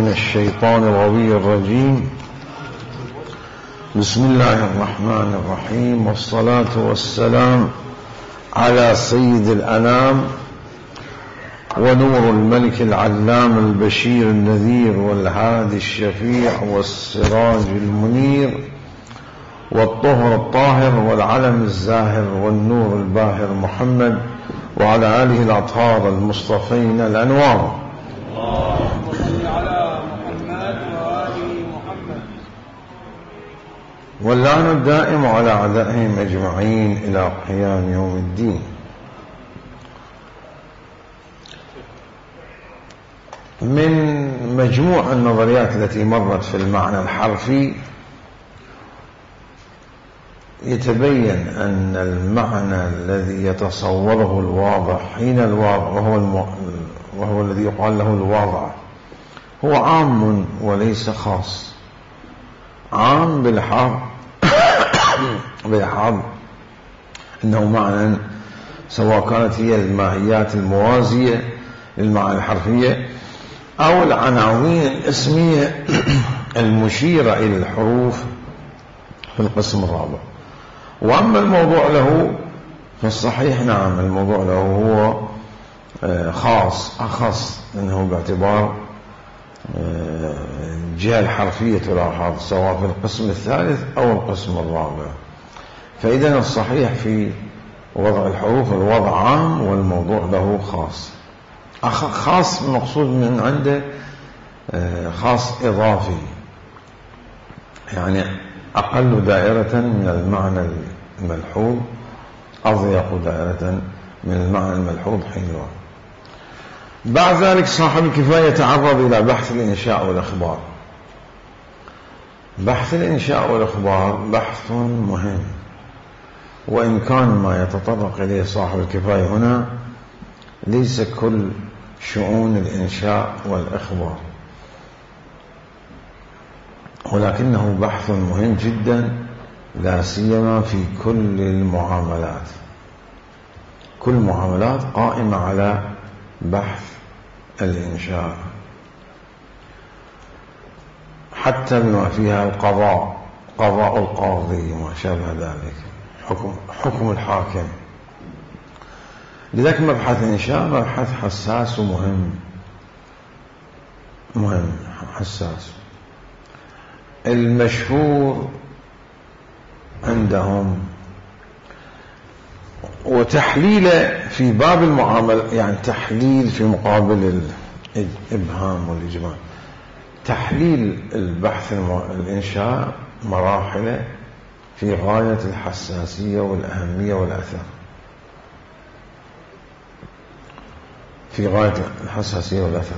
من الشيطان الغوي الرجيم. بسم الله الرحمن الرحيم، والصلاة والسلام على سيد الأنام ونور الملك العلام البشير النذير والهادي الشفيع والسراج المنير والطهر الطاهر والعلم الزاهر والنور الباهر محمد وعلى آله الأطهار المصطفين الأنوار. اللهم صل على محمد وآل محمد. واللعن الدائم على أعدائهم أجمعين إلى قيام يوم الدين. من مجموع النظريات التي مرت في المعنى الحرفي يتبين أن المعنى الذي يتصوره الواضع حين الواضع وهو الذي يقال له الواضع هو عام وليس خاص. عام بالحظ أنه معنى سواء كانت هي الماهيات الموازية للمعاني الحرفية أو العناوين الاسمية المشيرة إلى الحروف في القسم الرابع. وأما الموضوع له فالصحيح نعم، الموضوع له هو خاص أخص، أنه باعتبار الجهة الحرفية تلاحظ سواء في القسم الثالث أو القسم الرابع. فإذا الصحيح في وضع الحروف الوضع عام والموضوع له خاص. خاص مقصود من عنده خاص إضافي، يعني أقل دائرة من المعنى الملحوظ، أضيق دائرة من المعنى الملحوظ حينها. بعد ذلك صاحب الكفاية يتعرض إلى بحث الإنشاء والإخبار. بحث الإنشاء والإخبار بحث مهم، وإن كان ما يتطرق إليه صاحب الكفاية هنا ليس كل شؤون الإنشاء والإخبار، ولكنه بحث مهم جدا، لا سيما في كل المعاملات. كل المعاملات قائمة على بحث الإنشاء، حتى بما فيها القضاء، قضاء القاضي وما شابه ذلك، حكم الحاكم. لذلك مبحث الإنشاء مبحث حساس ومهم، حساس. المشهور عندهم وتحليله في باب المعاملة، يعني تحليل في مقابل الإبهام والإجمال. تحليل البحث الإنشاء مراحله في غاية الحساسية والأهمية والأثر، في غاية الحساسية والأثر.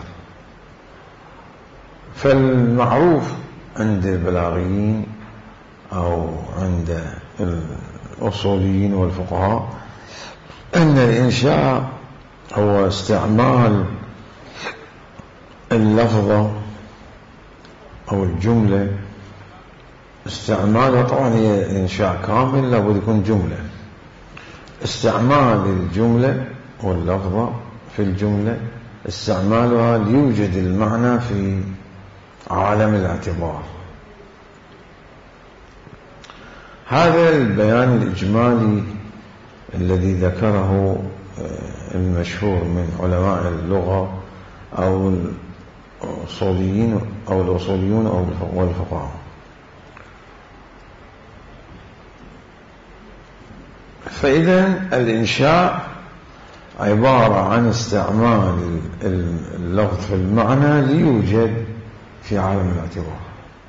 فالمعروف عند البلاغيين أو عند الأصوليين والفقهاء أن الإنشاء هو استعمال اللفظة أو الجملة، استعمالها طبعا هي إنشاء كامل لابد يكون جملة، استعمال الجملة واللفظة في الجملة، استعمالها ليوجد المعنى في عالم الاعتبار. هذا البيان الإجمالي الذي ذكره المشهور من علماء اللغة أو الأصوليين أو الفقهاء. فإذا الإنشاء عبارة عن استعمال اللفظ في المعنى ليوجد في عالم الاعتبار.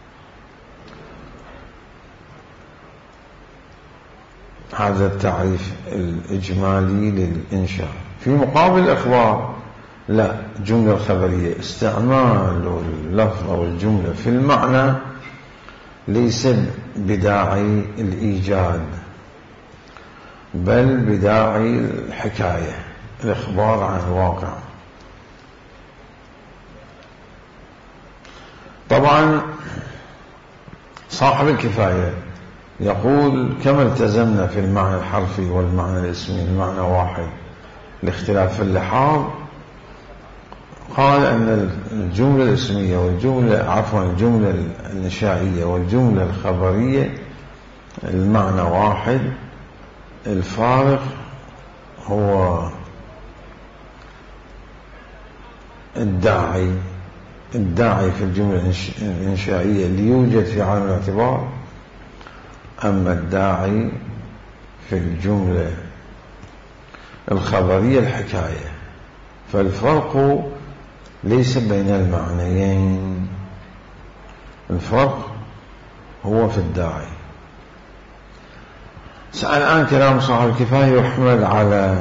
هذا التعريف الإجمالي للإنشاء. في مقابل الإخبار لا، جملة خبرية، استعمال اللفظ أو الجملة في المعنى ليس بداعي الإيجاد، بل بداعي الحكاية، الإخبار عن الواقع. طبعا صاحب الكفاية يقول كما التزمنا في المعنى الحرفي والمعنى الاسمي المعنى واحد لاختلاف اللحاظ، قال أن الجملة الاسمية الجملة الإنشائية والجملة الخبرية المعنى واحد، الفارق هو الداعي في الجملة الإنشائية ليوجد في عالم الاعتبار، أما الداعي في الجملة الخبرية الحكاية. فالفرق ليس بين المعنيين، الفرق هو في الداعي. الآن كلام صاحب الكفاية يحمل على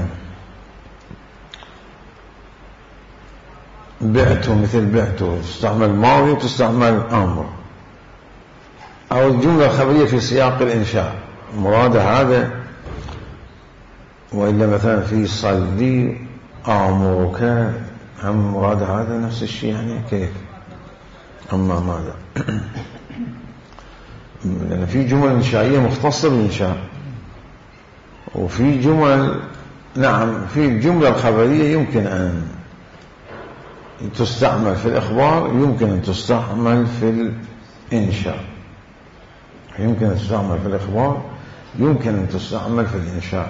بعته، مثل بعته تستعمل ماضي وتستعمل أمر، أو الجملة الخبرية في سياق الإنشاء مراد هذا، وإلا مثلا في صلي أمرك هم مراد هذا نفس الشيء، يعني كيف؟ أما ماذا؟ لأن في جمل إنشائية مختصة بالإنشاء، وفي جمل نعم في الجملة الخبرية يمكن أن تستعمل في الإخبار، يمكن أن تستعمل في الإنشاء، يمكن أن تستعمل في الإخبار، يمكن أن تستعمل في الإنشاء،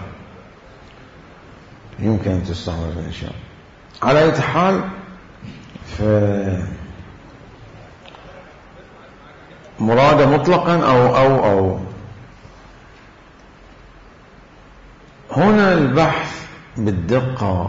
يمكن أن تستعمل في الإنشاء. على أي حال مراد مطلقا أو هنا البحث بالدقة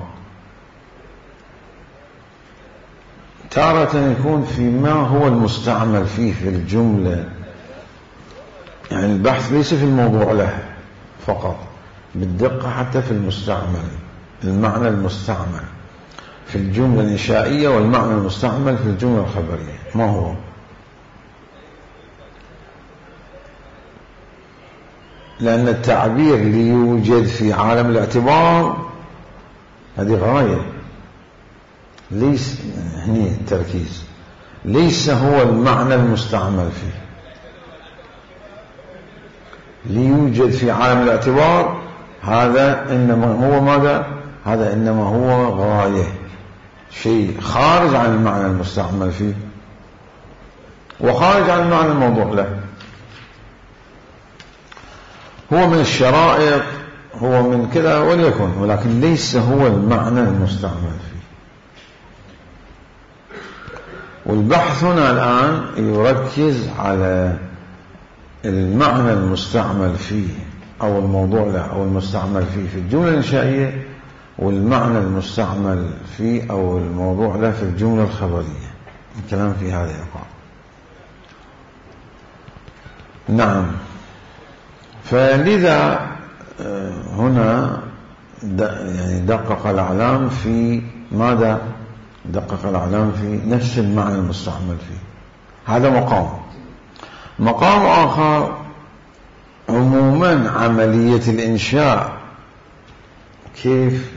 تارة يكون فيما هو المستعمل فيه في الجملة، يعني البحث ليس في الموضوع له فقط، بالدقة حتى في المستعمل، المعنى المستعمل في الجملة الإنشائية والمعنى المستعمل في الجملة الخبرية ما هو. لأن التعبير ليوجد في عالم الاعتبار هذه غاية، ليس هني التركيز، ليس هو المعنى المستعمل فيه. ليوجد في عالم الاعتبار هذا إنما هو ماذا؟ هذا إنما هو غاية، شيء خارج عن المعنى المستعمل فيه وخارج عن المعنى الموضوع له. هو من الشرائط، هو من كذا وليكن، ولكن ليس هو المعنى المستعمل فيه. والبحث هنا الآن يركز على المعنى المستعمل فيه أو الموضوع له أو المستعمل فيه في الجملة الإنشائية، والمعنى المستعمل فيه أو الموضوع له في الجملة الخبرية. الكلام في هذا يقع. نعم. فلذا هنا يعني دقق الأعلام في ماذا؟ دقق الأعلام في نفس المعنى المستعمل فيه. هذا مقام آخر عموما عملية الإنشاء كيف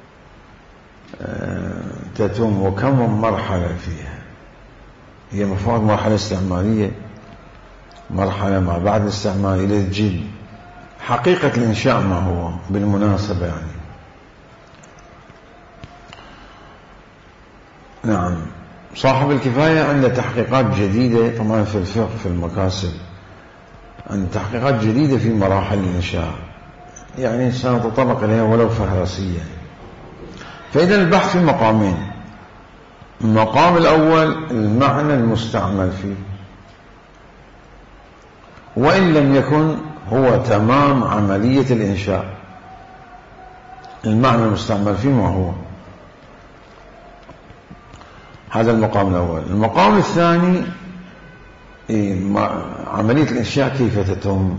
تتم وكم مرحلة فيها. هي مفروض مرحلة استعمالية، مرحلة ما بعد الاستعمال إلى الجد. حقيقة الإنشاء ما هو بالمناسبة يعني؟ نعم. صاحب الكفاية عنده تحقيقات جديدة طبعا في الفقه في المكاسب، عنده تحقيقات جديدة في مراحل الإنشاء، يعني سنتطرق إليها ولو فهرسية. فإذا البحث في مقامين: المقام الأول المعنى المستعمل فيه، وإن لم يكن هو تمام عملية الإنشاء، المعنى المستعمل فيه ما هو. هذا المقام الأول. المقام الثاني عملية الإنشاء كيف تتم.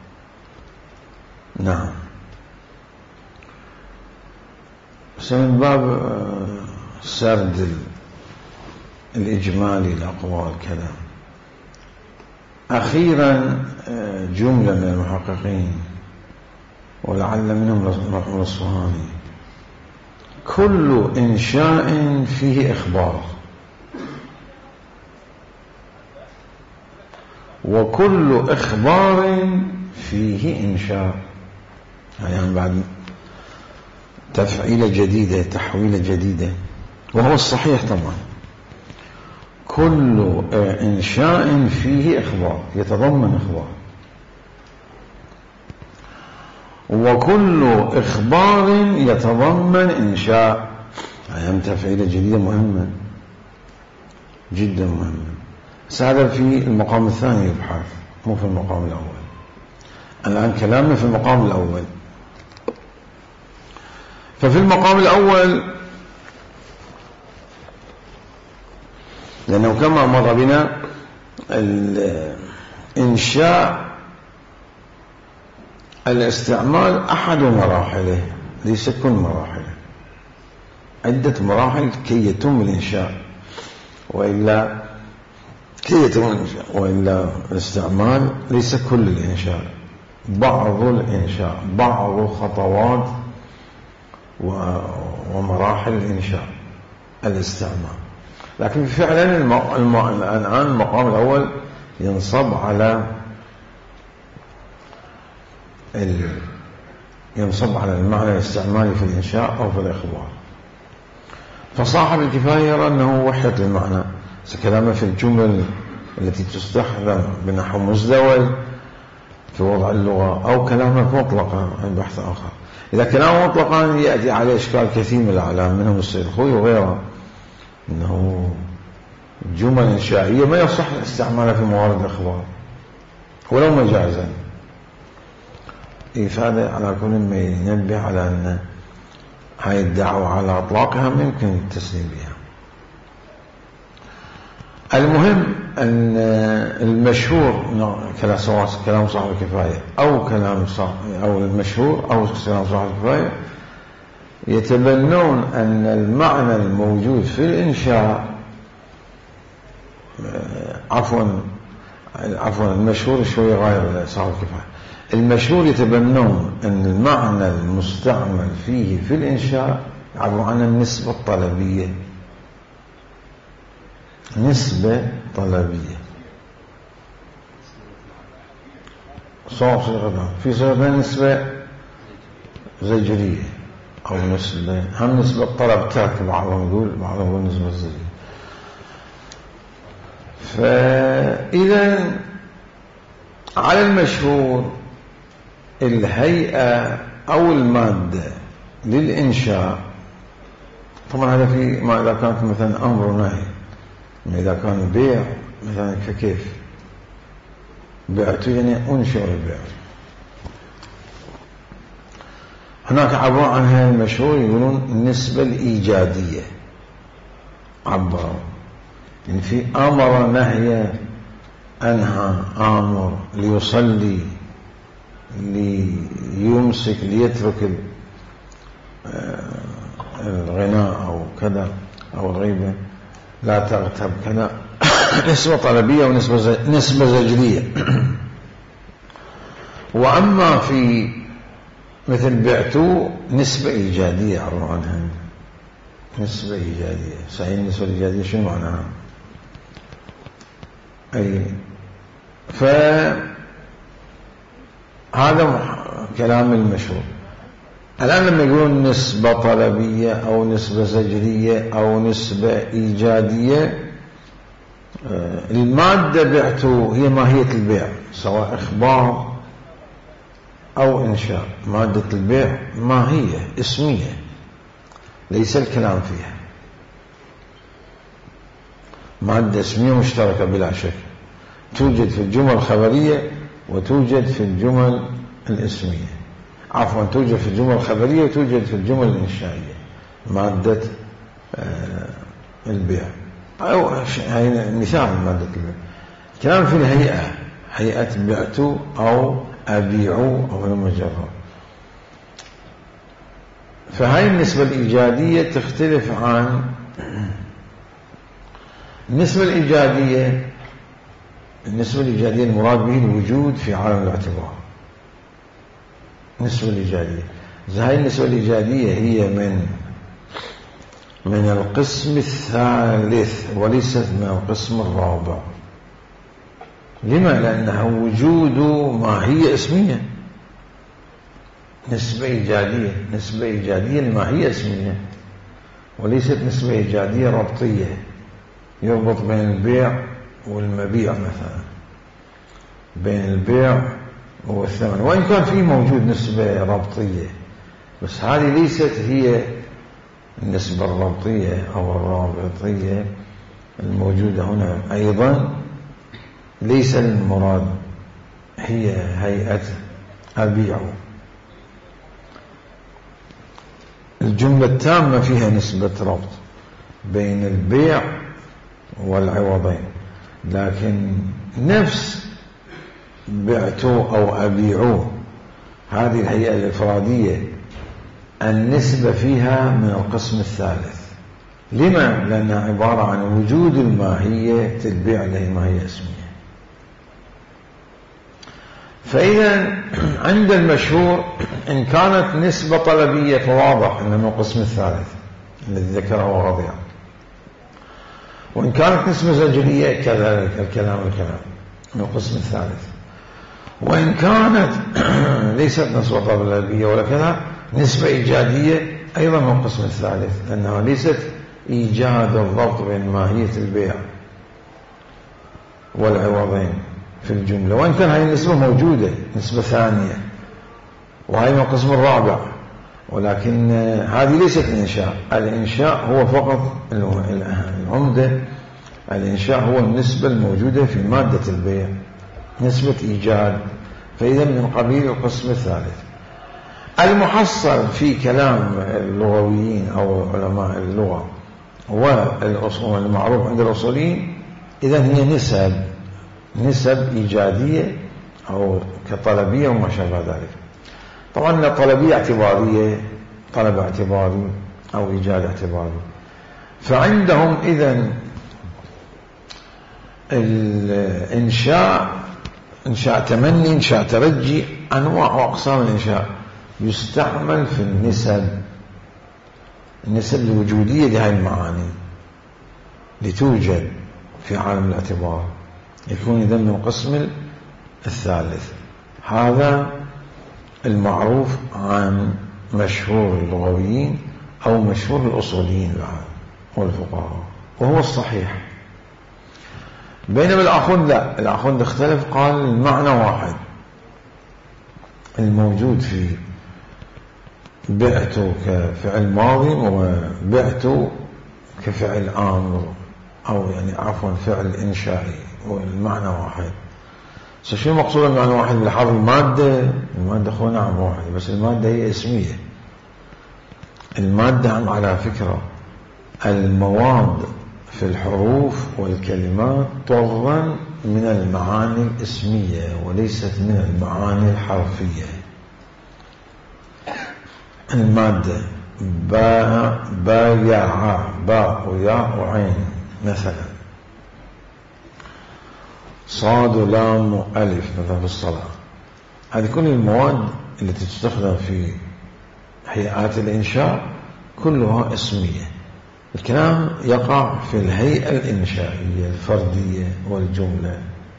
نعم. بس من باب سرد الإجمالي الأقوال كذا. أخيرا جملة من المحققين ولعل منهم الأصفهاني: كل إنشاء فيه إخبار، وكل إخبار فيه إنشاء. يعني بعد تفعيلة جديدة، تحويلة جديدة. وهو الصحيح طبعا. كل إنشاء فيه إخبار، يتضمن إخبار، وكل إخبار يتضمن إنشاء. هذه تفعيلة جديدة مهمة جدا مهمة. هذا في المقام الثاني يبحث، مو في المقام الأول. الآن كلامنا في المقام الأول. ففي المقام الأول لأنه كما مر بنا الإنشاء الاستعمال أحد مراحله، ليس كل مراحله، عدة مراحل كي يتم الإنشاء، وإلا الاستعمال ليس كل الإنشاء، بعض الإنشاء، بعض خطوات ومراحل الإنشاء الاستعمال. لكن فعلا الآن المقام الأول ينصب على المعنى الاستعمالي في الإنشاء أو في الإخبار. فصاحب الكفاية يرى أنه وحدة المعنى، كلامه في الجمل التي تستخدم بنحو مزدوج في وضع اللغة، أو كلامه مطلقا عن بحث آخر. إذا كلامه مطلقا يأتي عليه إشكال كثير من الأعلام منهم السيد الخوي وغيره، أنه جمل إنشائية ما يصح استعمالها في موارد الإخبار ولو مجازا. إفادة على كل ما ينبه على أن هاي الدعوة على أطلاقها ما يمكن التسليم بها. المهم أن المشهور سواء كلام صاحب الكفاية أو المشهور أو كلام صاحب الكفاية يتبنون أن المعنى الموجود في الإنشاء عفوا المشهور شوي غير صاحب الكفاية. المشهور يتبنون أن المعنى المستعمل فيه في الإنشاء عبارة عن النسبة الطلبية، نسبة طلبية في صيغة نسبة زجرية أو نسبة، هم نسبة طلب تاك بعضهم يقول، بعضهم يقول نسبة زجرية. فإذا على المشهور الهيئة أو المادة للإنشاء، طبعا هذا في ما إذا كانت مثلا أمر ونهي، إذا كان بيع مثلا فكيف بعت يعني أنشئ البيع. هناك عبارة عن هذا المشهور يقولون النسبة الإيجادية، عبروا يعني في أمر نهي، أنهى آمر، ليصلي، ليمسك، ليترك الغناء أو كذا أو الغيبة، لا تغتب كذا. نسبة طلبية ونسبة زجرية. وأما في مثل بعتو نسبة إيجادية عبارة عنها، نسبة إيجادية. صحيح النسبة الإيجادية شنو معناها؟ أي فهذا كلام المشهور. الآن لما يقولون نسبة طلبية أو نسبة زجرية أو نسبة إيجادية، المادة بعته هي ماهية البيع، سواء إخبار أو إنشاء. مادة البيع ماهية اسمية ليس الكلام فيها، مادة اسمية مشتركة بلا شك، توجد في الجمل الخبرية وتوجد في الجمل الاسمية، عفوا توجد في الجمل الخبرية وتوجد في الجمل الإنشائية. مادة البيع أو مثال مادة البيع. كلام في الهيئة، هيئة بعت أو أبيع أو المجرد. فهاي النسبة الإيجادية تختلف عن النسبة الإيجادية. النسبة الإيجادية المراد به الوجود في عالم الاعتبار. النسبة الإيجادية، هاي النسبة الإيجادية هي من القسم الثالث وليست من القسم الرابع. لما؟ لأنها وجود ماهية اسمية. نسبة إيجادية، نسبة إيجادية الماهية اسمية، وليست نسبة إيجادية ربطية يربط بين البيع والمبيع مثلا، بين البيع والثمن، وإن كان في موجود نسبة ربطية، بس هذه ليست هي النسبة الربطية أو الرابطية الموجودة هنا. أيضا ليس المراد هي هيئة البيع. الجملة التامة فيها نسبة ربط بين البيع والعوضين، لكن نفس بعتوا أو أبيعوا هذه الهيئة الإفرادية النسبة فيها من القسم الثالث. لما؟ لأنها عبارة عن وجود الماهية تتبع له ماهية اسمية. فإذا عند المشهور إن كانت نسبة طلبية فواضح أنه من القسم الثالث الذي ذكره وغضي، وإن كانت نسبة زجرية كذلك الكلام من القسم الثالث، وإن كانت ليست نسبة طلبية ولا كذا نسبة إيجادية أيضا من القسم الثالث، لأنها ليست إيجاد الضبط بين ماهية البيع والعوضين في الجملة، وإن كان هذه النسبة موجودة نسبة ثانية وهي من القسم الرابع، ولكن هذه ليست الإنشاء. الإنشاء هو فقط العمدة، الإنشاء هو النسبة الموجودة في مادة البيع، نسبة إيجاد، فإذا من قبيل القسم الثالث. المحصل في كلام اللغويين أو علماء اللغة والأصول المعروف عند الأصوليين إذن هي نسب إيجادية أو كطلبية وما شابه ذلك. طبعا الطلبية اعتبارية، طلب اعتباري أو إيجاد اعتباري. فعندهم إذن الإنشاء، إنشاء تمني، إنشاء ترجي، أنواع وأقسام الإنشاء يستعمل في النسب الوجودية لهذه المعاني لتوجد في عالم الاعتبار، يكون إذن من القسم الثالث. هذا المعروف عن مشهور اللغويين أو مشهور الأصوليين والفقهاء، وهو الصحيح. بينما الآخر لا، الآخر اختلف، قال المعنى واحد الموجود في بعت كفعل ماضي وبعت كفعل آمر، أو يعني عفوا فعل إنشائي، والمعنى واحد. شو مقصود المعنى واحد؟ بلحاظ المادة هو نعم واحد، بس المادة هي اسمية. المادة على فكرة المواد في الحروف والكلمات تظن من المعاني الاسمية وليست من المعاني الحرفية. المادة بايع، باء وياء وعين مثلا، صاد ولام وألف مثلا في الصلاة، هذه كل المواد التي تستخدم في هيئات الإنشاء كلها اسمية. الكلام يقع في الهيئة الإنشائية الفردية والجملة.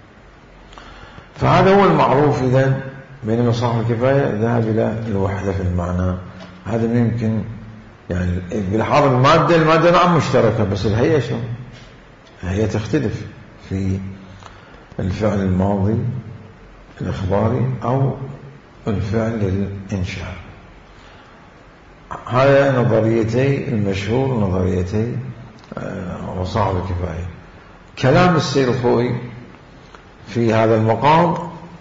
فهذا هو المعروف. إذن بينما صاحب الكفاية ذهب إلى الوحدة في المعنى. هذا يمكن يعني بلحاظ المادة نعم مشتركة، بس الهيئة شو؟ الهيئة تختلف في الفعل الماضي الإخباري أو الفعل الإنشاء. هذا نظريتي المشهور، نظريتي وصاحب الكفاية. كلام السيد الخوئي في هذا المقام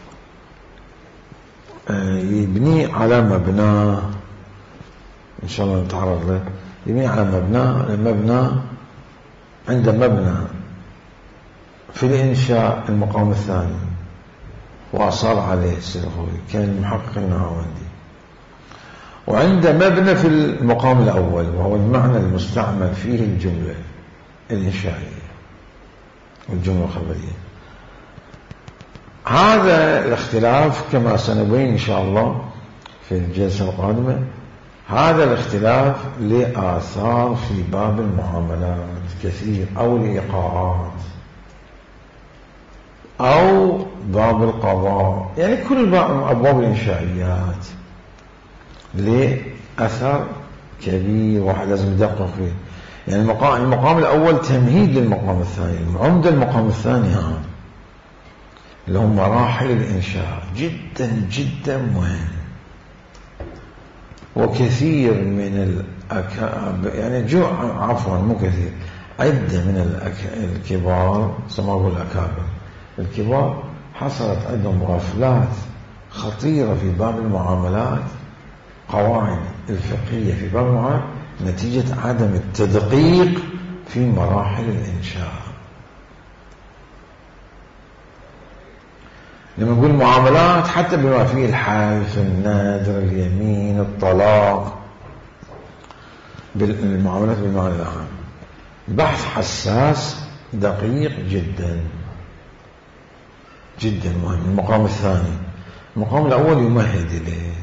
يبني على مبنى إن شاء الله نتعرض له، يبني على مبنى عند مبنى في الإنشاء المقام الثاني وأصار عليه السيد الخوئي كان المحقق النهاوندي، وعند مبنى في المقام الأول وهو المعنى المستعمل فيه الجملة الإنشائية والجملة الخبرية. هذا الاختلاف كما سنبين إن شاء الله في الجلسة القادمة، هذا الاختلاف لآثار في باب المعاملات كثير، أو الإيقاعات، أو باب القضاء، يعني كل أبواب الإنشائيات لأثر كبير، واحد لازم يدقق فيه. يعني المقام الأول تمهيد للمقام الثاني، عمدة المقام الثاني اللي هم مراحل الإنشاء، جدا جدا مهم. وكثير من يعني عفوا مو كثير، عدة من الكبار سموه الأكابر، الكبار حصلت عندهم غفلات خطيرة في باب المعاملات، قواعد الفقهية في باب المعاملات، نتيجة عدم التدقيق في مراحل الإنشاء. لما نقول معاملات حتى بما فيه الحلف، النذر، اليمين، الطلاق، بالمعاملات بالمعنى العام، بحث حساس دقيق جدا جدا مهم. المقام الثاني، المقام الأول يمهد إليه،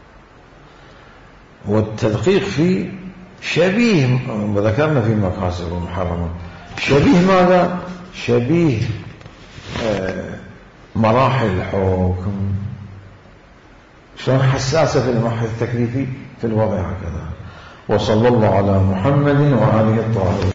والتدقيق فيه شبيه، وذكرنا في مقاصد ومحرمات، شبيه ماذا؟ شبيه مراحل الحكم، شلون حساسة في المبحث التكليفي في الوضع هكذا. وصلى الله على محمد وآله الطاهرين.